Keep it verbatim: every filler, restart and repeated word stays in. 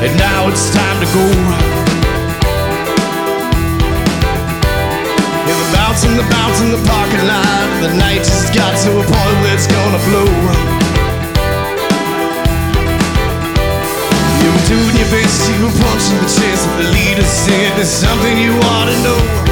and now it's time to go. Yeah, the bounce and the bounce in the parking lot, the night just got to a point where it's gonna blow. You were doing your best, you were punching the chest of the leader, saying there's something you ought to know.